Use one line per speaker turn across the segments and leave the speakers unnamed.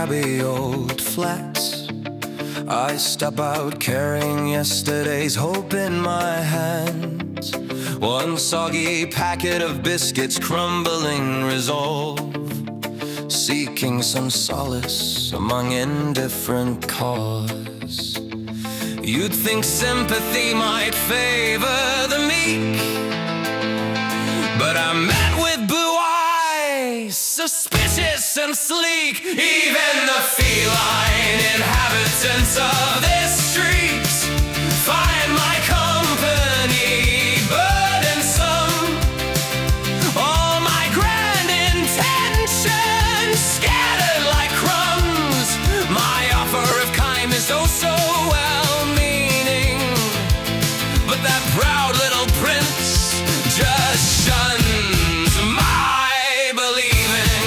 shabby old flats. I step out carrying yesterday's hope in my hands. One soggy packet of biscuits, crumbling resolve, seeking some solace among indifferent cause. You'd think sympathy might favor the meek, but I'm met with blue eyes, suspicious and sleek. Even the feline inhabitants of this street find my company burdensome. All my grand intentions scattered like crumbs. My offer of kindness oh so well-meaning, but that proud little prince just shuns my believing.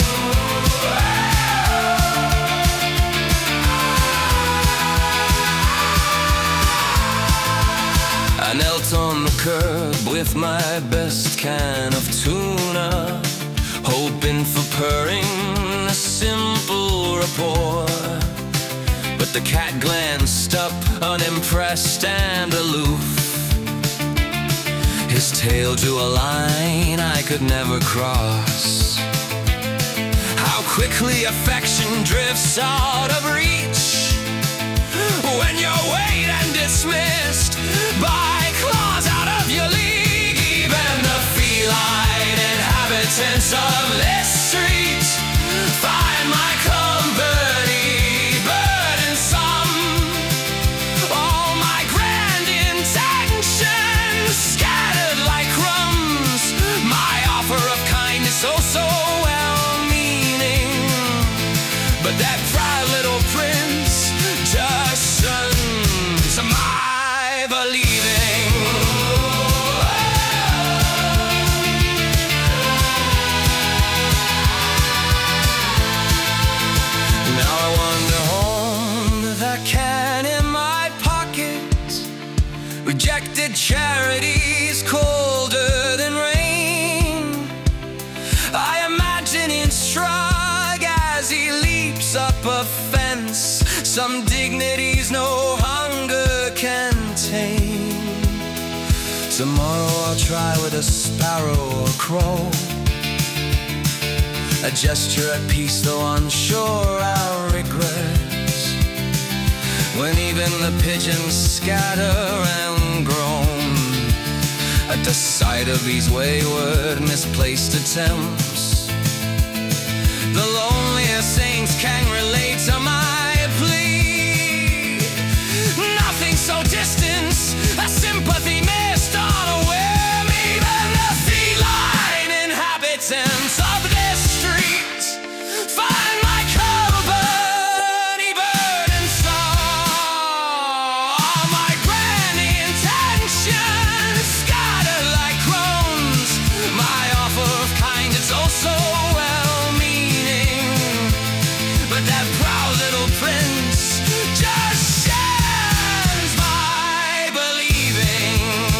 I knelt on the curb with my best can of tuna, hoping for purring, a simple rapport. But the cat glanced up, unimpressed and aloof. His tail drew a line I could never cross. How quickly affection drifts out of reach when you're weighed and dismissed by claws out of your league. Even the feline inhabitants of this street find my company burdensome. All my grand intentions scattered like crumbs. My offer of kindness oh so well-meaning, but that proud little prince just shuns my believing. Now I wander home with that can in my pocket. Rejected charities colder than rain. I imagine him shrug as he leaps up a fence, some dignities no hunger can tame. Tomorrow I'll try with a sparrow or crow, a gesture at peace though unsure our regrets. When even the pigeons scatter and groan at the sight of these wayward misplaced attempts, the loneliest saints can relate to my plea. Nothing so distant, a sympathy missed unaware. Even the feline inhabitants of this street find my company burdensome. All my grand intentions scattered like crones. My offer of kindness oh so well-meaning, but that proud little prince just shuns my believing.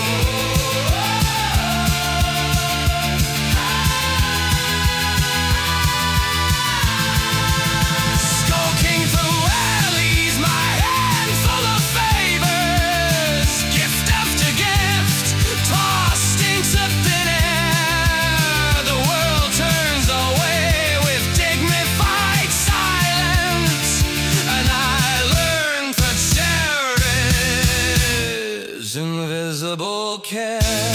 Skulking through alleys, my handful of favors, gift after gift, tossed into thin air. The world turns away with dignified silence, and I learn for cherity's invisible care.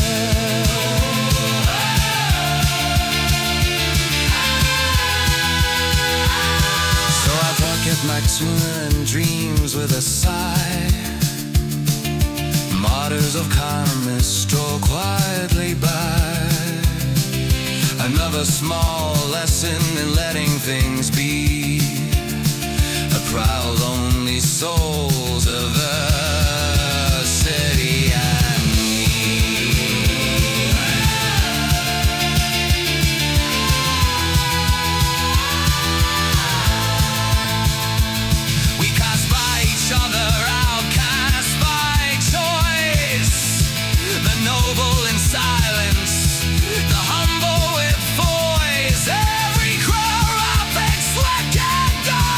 So I pocket my tuna and dreams with a sigh. Martyrs of kindness stroll quietly by. Another small lesson in letting things be. A proud lonely souls of the city and me. We cast by each other, outcast by choice. The noble in silence, the humble with voice. Every crow up and slick and dark.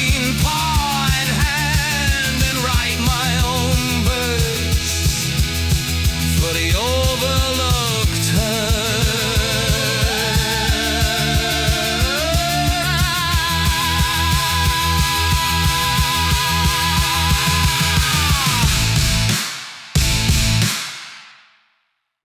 Green Park.